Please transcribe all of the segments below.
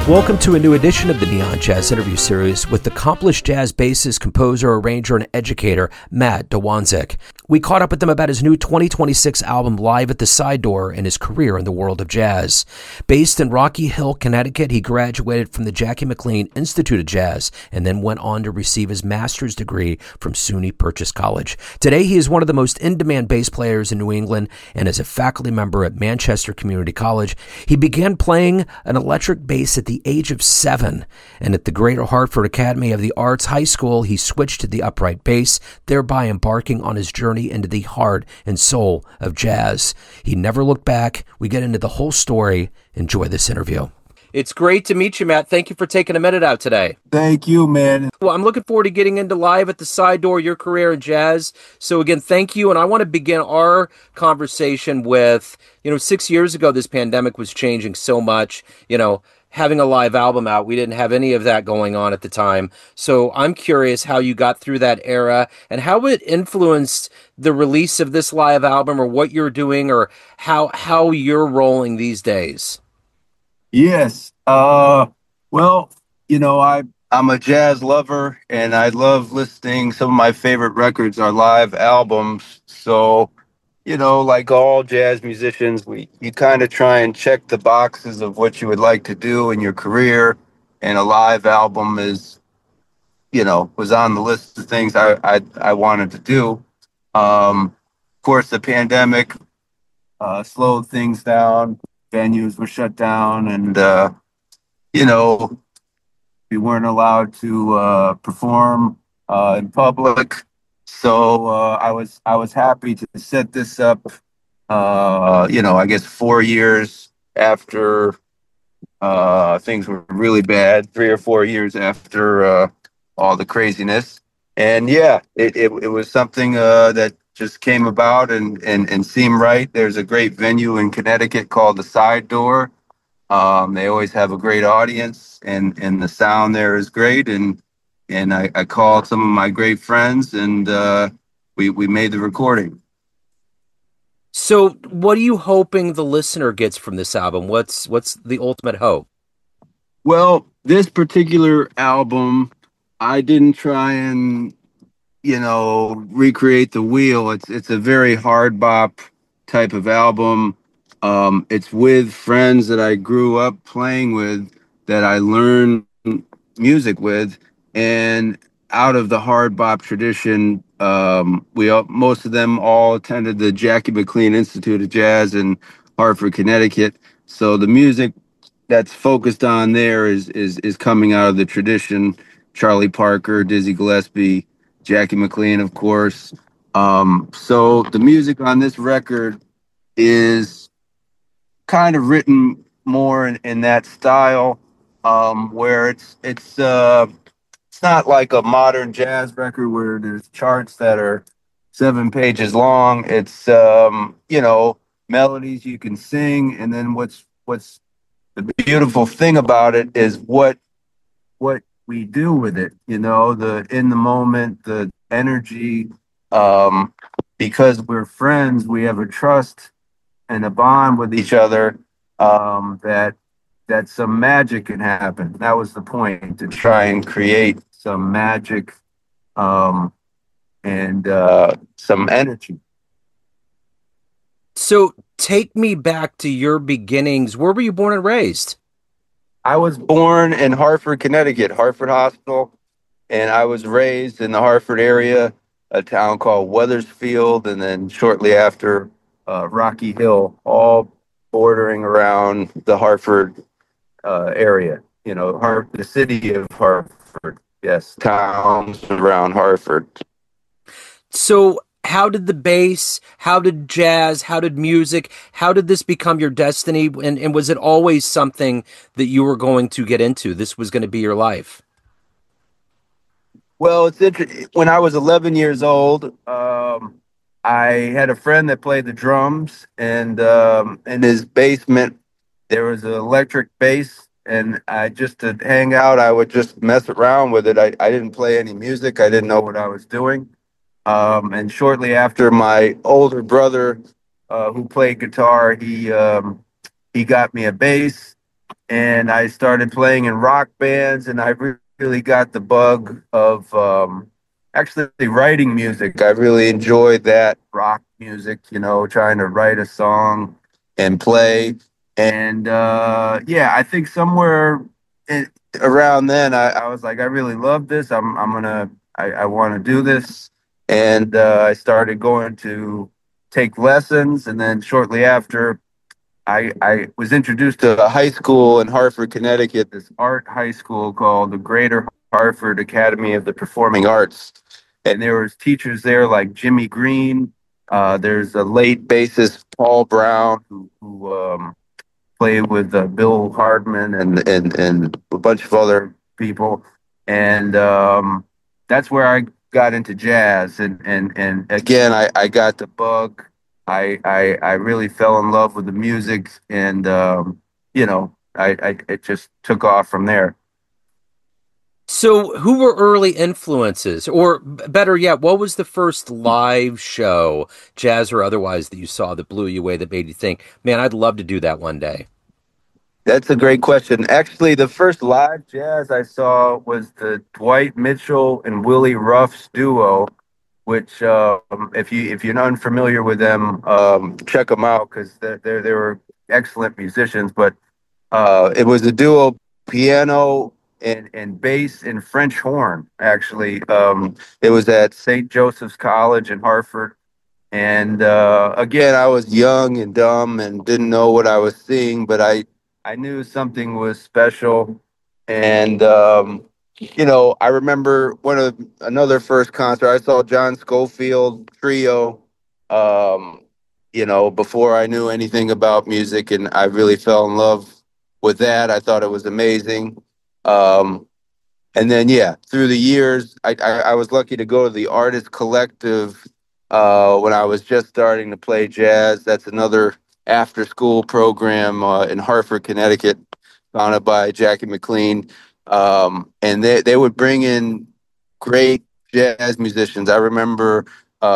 Welcome to a new edition of the Neon Jazz Interview Series with accomplished jazz bassist, composer, arranger, and educator Matt Dwanczyk. We caught up with him about his new 2026 album, Live at the Side Door, and his career in the world of jazz. Based in Rocky Hill, Connecticut, he graduated from the Jackie McLean Institute of Jazz and then went on to receive his master's degree from SUNY Purchase College. Today, he is one of the most in-demand bass players in New England and is a faculty member at Manchester Community College. He began playing an electric bass at the age of 7, and at the Greater Hartford Academy of the Arts High School, he switched to the upright bass, thereby embarking on his journey into the heart and soul of jazz. He never looked back. We get into the whole story. Enjoy this interview. It's great to meet you, Matt. Thank you for taking a minute out today. Thank you, man. Well, I'm looking forward to getting into Live at the Side Door, your career in jazz. So again, thank you. And I want to begin our conversation with, 6 years ago, this pandemic was changing so much, having a live album out. We didn't have any of that going on at the time. So I'm curious how you got through that era and how it influenced the release of this live album, or what you're doing, or how you're rolling these days. Yes. Well, I'm a jazz lover, and I love listening. Some of my favorite records are live albums. So, like all jazz musicians, you kind of try and check the boxes of what you would like to do in your career, and a live album was on the list of things I wanted to do. Of course, the pandemic slowed things down. Venues were shut down, and we weren't allowed to perform in public. So I was happy to set this up. I guess 4 years after things were really bad, 3 or 4 years after all the craziness, and it was something that just came about and seemed right. There's a great venue in Connecticut called the Side Door. They always have a great audience, and the sound there is great. And I called some of my great friends, and we made the recording. So what are you hoping the listener gets from this album? What's the ultimate hope? Well, this particular album, I didn't try and recreate the wheel. It's a very hard bop type of album. It's with friends that I grew up playing with, that I learned music with, and out of the hard bop tradition, most of them all attended the Jackie McLean Institute of Jazz in Hartford, Connecticut. So the music that's focused on there is coming out of the tradition. Charlie Parker, Dizzy Gillespie, Jackie McLean, of course. So the music on this record is kind of written more in that style, where it's not like a modern jazz record where there's charts that are 7 pages long. It's melodies you can sing, and then what's the beautiful thing about it is what we do with it, the in the moment, the energy. Because we're friends, we have a trust and a bond with each other, that some magic can happen. That was the point, to try and create some magic, and some energy. So take me back to your beginnings. Where were you born and raised? I was born in Hartford, Connecticut, Hartford Hospital, and I was raised in the Hartford area, a town called Wethersfield, and then shortly after Rocky Hill, all bordering around the Hartford area. The city of Hartford, yes, towns around Hartford. So how did the bass, how did jazz, how did music, how did this become your destiny? And was it always something that you were going to get into? This was going to be your life? Well, it's interesting. When I was 11 years old, I had a friend that played the drums, and in his basement there was an electric bass, and to hang out, I would just mess around with it. I didn't play any music. I didn't know what I was doing. And shortly after, my older brother, who played guitar, he got me a bass, and I started playing in rock bands, and really got the bug of actually writing music. I really enjoyed that rock music, trying to write a song and play. And yeah, I think somewhere in, around then, I was like, I really love this. I want to do this. And I started going to take lessons, and then shortly after, I was introduced to a high school in Hartford, Connecticut, this art high school called the Greater Hartford Academy of the Performing Arts. And there was teachers there like Jimmy Green. There's a late bassist, Paul Brown, who played with Bill Hardman and a bunch of other people. And that's where I got into jazz. And again, I got the bug. I really fell in love with the music, and I it just took off from there. So, who were early influences? Or better yet, what was the first live show, jazz or otherwise, that you saw that blew you away, that made you think, man, I'd love to do that one day? That's a great question. Actually, the first live jazz I saw was the Dwight Mitchell and Willie Ruff's duo, which if you're not unfamiliar with them, check them out because they were excellent musicians. But it was a duo, piano and bass and French horn. Actually, it was at St. Joseph's College in Hartford. And again, I was young and dumb and didn't know what I was seeing, but I knew something was special. And I remember one of another first concert I saw John Scofield trio. Um, before I knew anything about music, and I really fell in love with that. I thought it was amazing. Um, and then, yeah, through the years, I was lucky to go to the Artist Collective when I was just starting to play jazz. That's another after school program in Hartford, Connecticut, founded by Jackie McLean. And they would bring in great jazz musicians. I remember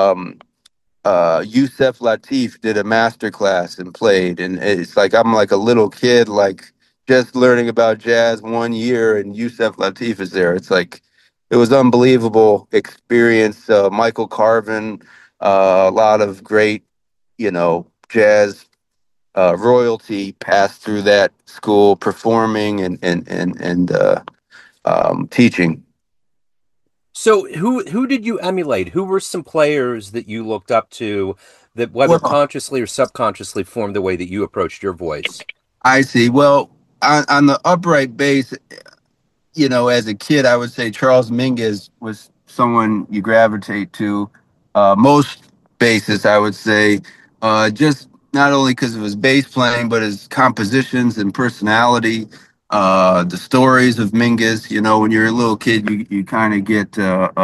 Yusef Lateef did a master class and played, and it's like I'm like a little kid, like just learning about jazz 1 year, and Yusef Lateef is there. It's like it was unbelievable experience. Michael Carvin, a lot of great, jazz royalty passed through that school, performing and teaching. So, who did you emulate? Who were some players that you looked up to that, whether Well, consciously or subconsciously, formed the way that you approached your voice? I see. Well, on the upright bass, as a kid, I would say Charles Mingus was someone you gravitate to. Most bassists, I would say, just not only because of his bass playing, but his compositions and personality. The stories of Mingus, when you're a little kid, you kind of get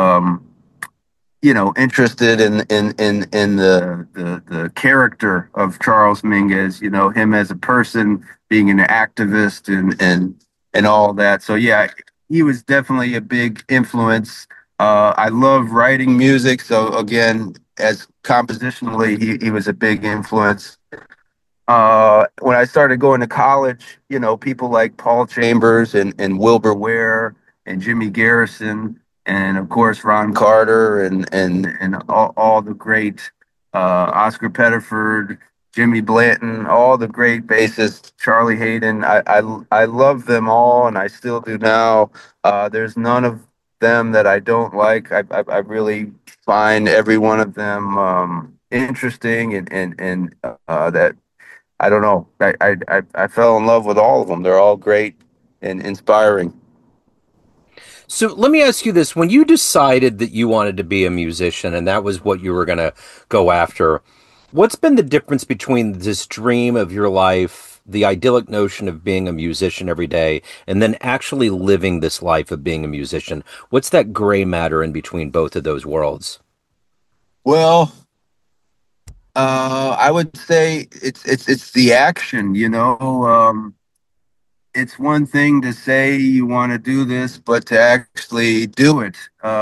interested in the character of Charles Mingus, him as a person, being an activist and all that. So yeah, he was definitely a big influence. I love writing music, so again, as compositionally, he was a big influence. When I started going to college, people like Paul Chambers and Wilbur Ware and Jimmy Garrison, and of course Ron Carter and all the great Oscar Pettiford, Jimmy Blanton, all the great bassists, Charlie Hayden. I love them all, and I still do now. There's none of them that I don't like. I really find every one of them interesting and that I don't know. I fell in love with all of them. They're all great and inspiring. So, let me ask you this: when you decided that you wanted to be a musician and that was what you were going to go after, what's been the difference between this dream of your life, the idyllic notion of being a musician every day, and then actually living this life of being a musician? What's that gray matter in between both of those worlds? Well, I would say it's the action. It's one thing to say you want to do this, but to actually do it.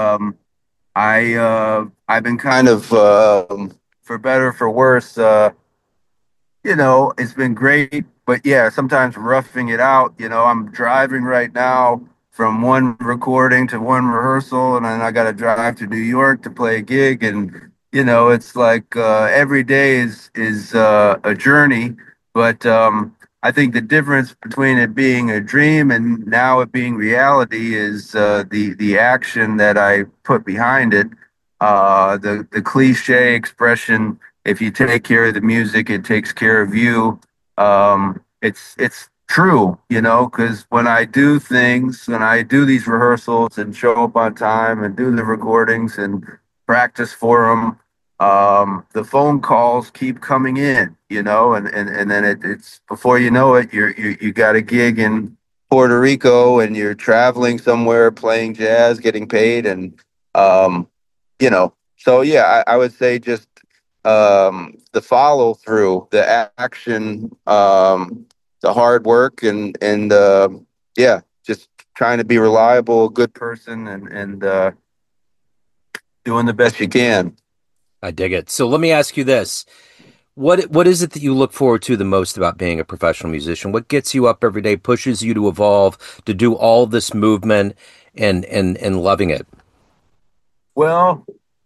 I've been kind of for better or for worse. It's been great but yeah, sometimes roughing it out. I'm driving right now from one recording to one rehearsal, and then I got to drive to New York to play a gig, and it's like every day is a journey. But I think the difference between it being a dream and now it being reality is the action that I put behind it. The cliche expression, if you take care of the music, it takes care of you. It's true, because when I do these rehearsals and show up on time and do the recordings and practice for them, the phone calls keep coming in, and then it's before you know it, you got a gig in Puerto Rico and you're traveling somewhere playing jazz, getting paid, and um, so yeah, I would say just the follow through, the action, the hard work, and yeah, just trying to be reliable, a good person, and doing the best you can. I dig it. So let me ask you this. What is it that you look forward to the most about being a professional musician? What gets you up every day, pushes you to evolve, to do all this movement and loving it? Well,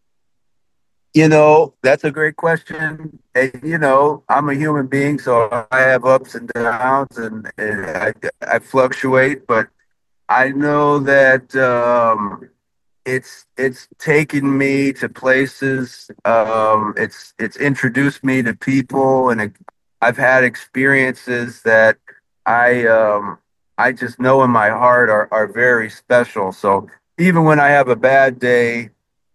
that's a great question. And, I'm a human being, so I have ups and downs, and I fluctuate, but I know that it's taken me to places. It's introduced me to people, and I've had experiences that I um, I just know in my heart are very special. So even when I have a bad day,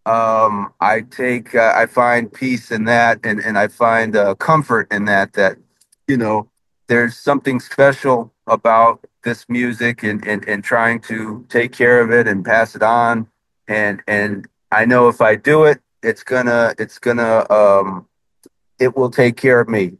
I find peace in that, and I find comfort in that. That you know, there's something special about this music, and trying to take care of it and pass it on, and I know if I do it, it will take care of me.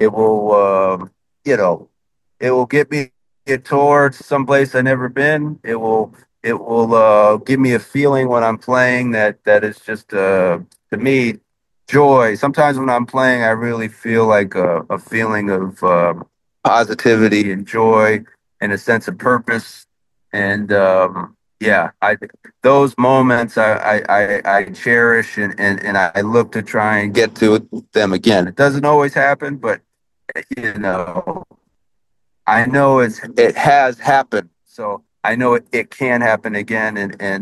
You know, it will get me towards someplace I've never been. It will give me a feeling when I'm playing that is just to me joy. Sometimes when I'm playing, I really feel like a feeling of positivity and joy and a sense of purpose. And yeah, I those moments I cherish, and I look to try and get to them again. It doesn't always happen, but you know, I know it has happened, so I know it can happen again,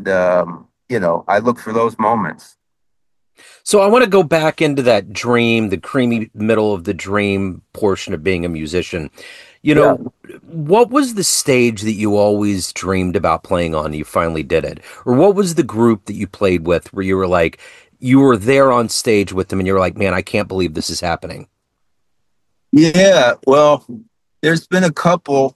and I look for those moments. So I want to go back into that dream, the creamy middle of the dream portion of being a musician. You Yeah. know, what was the stage that you always dreamed about playing on and you finally did it? Or what was the group that you played with where you were like, you were there on stage with them and you were like, man, I can't believe this is happening? Yeah, well, there's been a couple.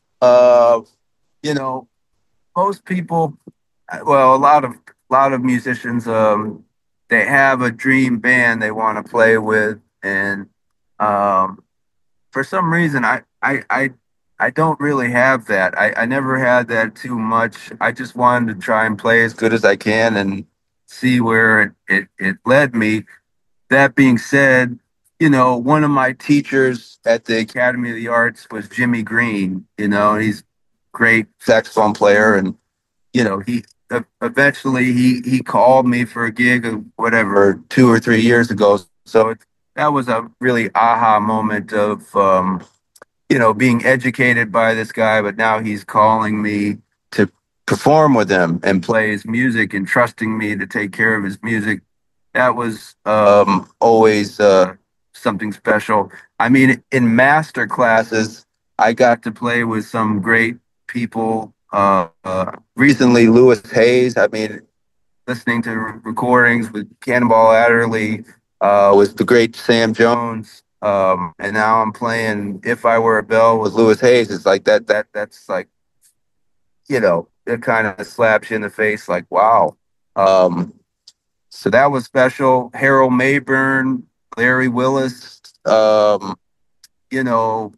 You know, most people, well, a lot of musicians, they have a dream band they want to play with, and um, for some reason, I don't really have that. I never had that too much. I just wanted to try and play as good as I can and see where it led me. That being said, one of my teachers at the Academy of the Arts was Jimmy Green. He's a great saxophone player, and he eventually he called me for a gig of whatever 2 or 3 years ago. So that was a really aha moment of being educated by this guy, but now he's calling me to perform with him and play his music and trusting me to take care of his music. That was always something special. I mean, in master classes, I got to play with some great people. Recently, Lewis Hayes. I mean, listening to recordings with Cannonball Adderley, was the great Sam Jones. And now I'm playing "If I Were a Bell" with Lewis Hayes. It's like that's like, it kind of slaps you in the face, like, wow. Um, so that was special. Harold Mayburn, Larry Willis, you know,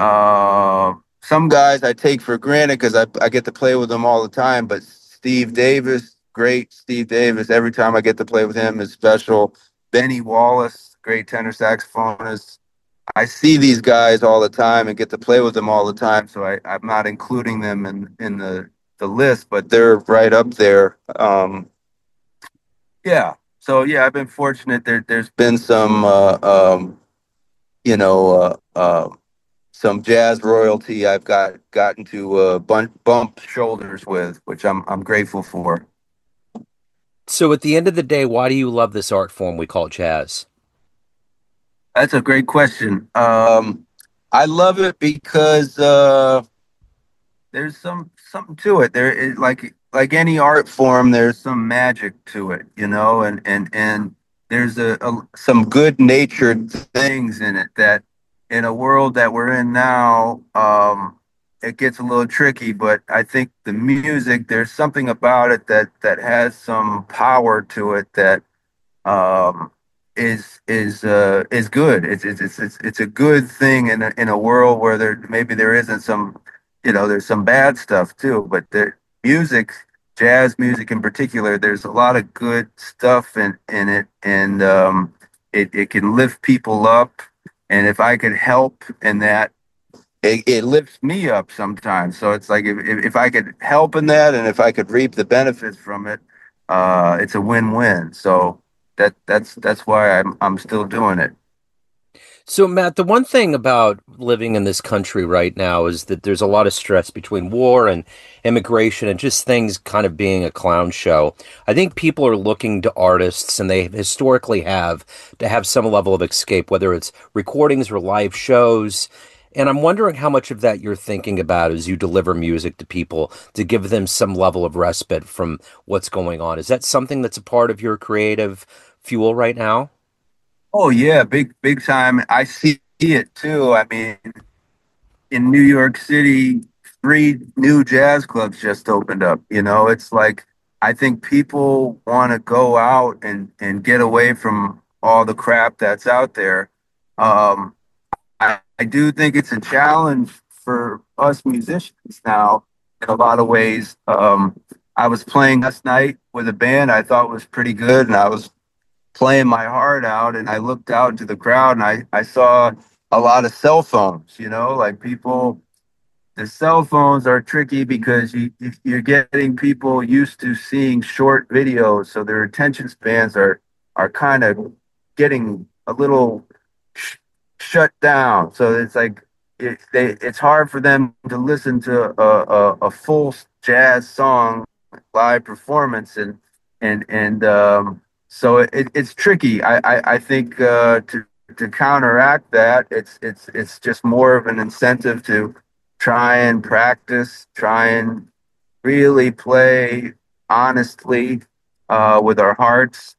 some guys I take for granted because I get to play with them all the time. But Steve Davis, great Steve Davis, every time I get to play with him is special. Benny Wallace, great tenor saxophonist. I see these guys all the time and get to play with them all the time, so I'm not including them in the list, but they're right up there. Yeah. So yeah, I've been fortunate. There's been some you know some jazz royalty I've gotten to bump shoulders with, which I'm grateful for. So at the end of the day, why do you love this art form we call jazz? That's a great question. I love it because there's something to it. There is like any art form, there's some magic to it, and there's some good natured things in it that in a world that we're in now, it gets a little tricky, but I think the music, there's something about it that has some power to it that um, is good. It's a good thing in a world where there isn't some, there's some bad stuff too. But the music, jazz music in particular, there's a lot of good stuff in it, and it can lift people up. And if I could help in that, it lifts me up sometimes. So it's like if I could help in that, and if I could reap the benefits from it, it's a win-win. So that's why I'm still doing it. So, Matt, the one thing about living in this country right now is that there's a lot of stress between war and immigration and just things kind of being a clown show. I think people are looking to artists, and they historically have, to have some level of escape, whether it's recordings or live shows. And I'm wondering how much of that you're thinking about as you deliver music to people to give them some level of respite from what's going on. Is that something that's a part of your creative fuel right now? Oh yeah, big time. I see it too. I mean, in New York City, three new jazz clubs just opened up. It's like I think people want to go out and get away from all the crap that's out there. Um, I do think it's a challenge for us musicians now in a lot of ways. I was playing last night with a band I thought was pretty good, and I was playing my heart out, and I looked out into the crowd, and I saw a lot of cell phones, like people. The cell phones are tricky because you're getting people used to seeing short videos, so their attention spans are kind of getting a little sh shut down. So it's like it's hard for them to listen to a full jazz song live performance, and so it's tricky. I think to counteract that, it's just more of an incentive to try and practice, try and really play honestly with our hearts,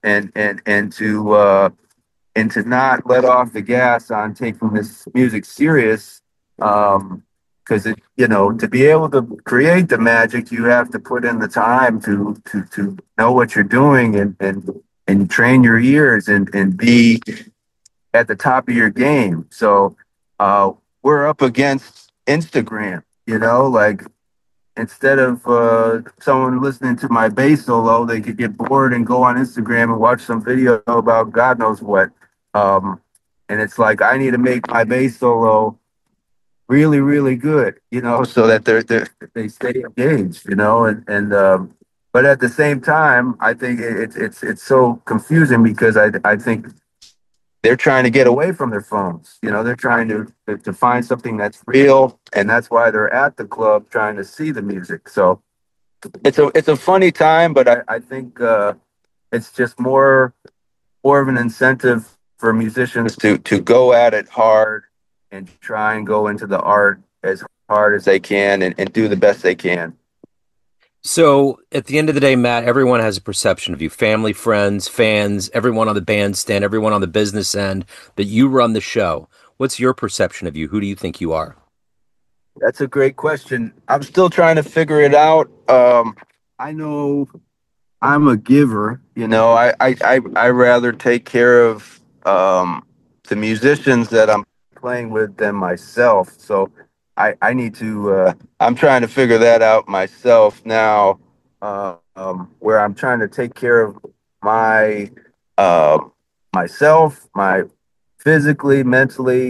and to not let off the gas on taking this music serious. Because to be able to create the magic, you have to put in the time to know what you're doing, and train your ears, and be at the top of your game. So we're up against Instagram, like instead of someone listening to my bass solo, they could get bored and go on Instagram and watch some video about God knows what. Um, and it's like I need to make my bass solo really, really good, so that they stay engaged, and but at the same time, I think it's so confusing because I think they're trying to get away from their phones. They're trying to find something that's real, and that's why they're at the club trying to see the music. So it's a funny time, but I think it's just more of an incentive for musicians to go at it hard and try and go into the art as hard as they can, and do the best they can. So at the end of the day, Matt, everyone has a perception of you, family, friends, fans, everyone on the bandstand, everyone on the business end, that you run the show. What's your perception of you? Who do you think you are? That's a great question. I'm still trying to figure it out. I know I'm a giver. I rather take care of the musicians that I'm playing with than myself. So I need to. I'm trying to figure that out myself now, where I'm trying to take care of my uh, myself, my physically, mentally.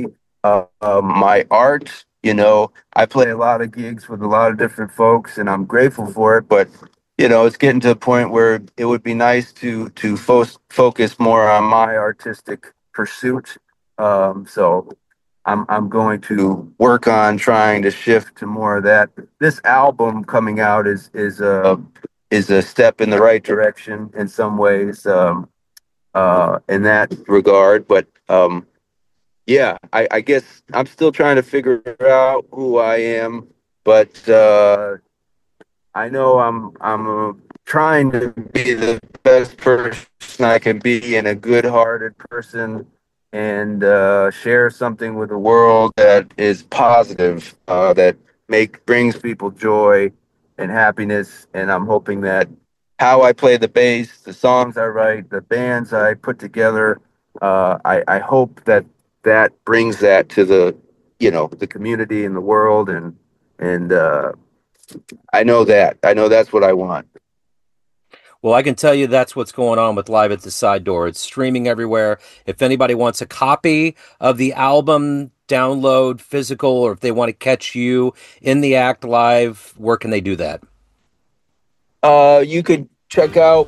my art. I play a lot of gigs with a lot of different folks, and I'm grateful for it. But it's getting to a point where it would be nice to focus more on my artistic pursuit. So I'm going to work on trying to shift to more of that. This album coming out is a step in the right direction in some ways, in that regard. But yeah, I guess I'm still trying to figure out who I am, but I know I'm trying to be the best person I can be, and a good-hearted person, and share something with the world that is positive, that brings people joy and happiness. And I'm hoping that how I play the bass, the songs I write, the bands I put together, I hope that brings that to the community and the world, and I know that's what I want. Well, I can tell you that's what's going on with Live at the Side Door. It's streaming everywhere. If anybody wants a copy of the album, download physical, or if they want to catch you in the act live, where can they do that? You could check out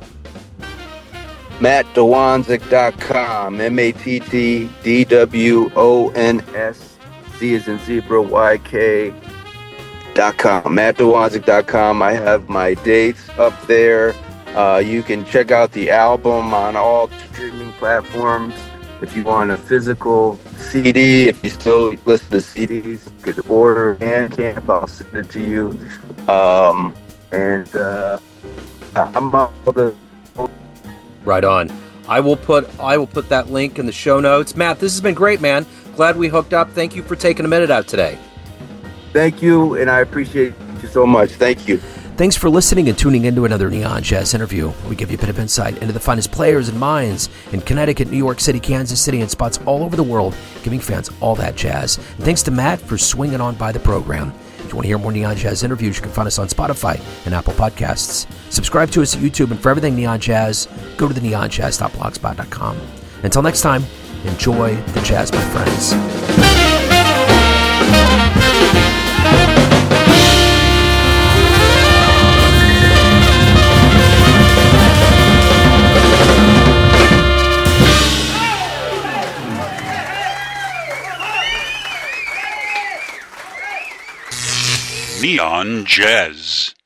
mattdwanzik.com, MattDwonsc, Z as in zebra, YK.com, mattdwanzik.com. I have my dates up there. You can check out the album on all streaming platforms. If you want a physical CD, if you still listen to CDs, you could order Bandcamp. I'll send it to you. And I'm up for the. Right on. I will put that link in the show notes. Matt, this has been great, man. Glad we hooked up. Thank you for taking a minute out today. Thank you, and I appreciate you so much. Thank you. Thanks for listening and tuning into another Neon Jazz interview. We give you a bit of insight into the finest players and minds in Connecticut, New York City, Kansas City, and spots all over the world, giving fans all that jazz. And thanks to Matt for swinging on by the program. If you want to hear more Neon Jazz interviews, you can find us on Spotify and Apple Podcasts. Subscribe to us at YouTube, and for everything Neon Jazz, go to the neonjazz.blogspot.com. Until next time, enjoy the jazz, my friends. Neon Jazz.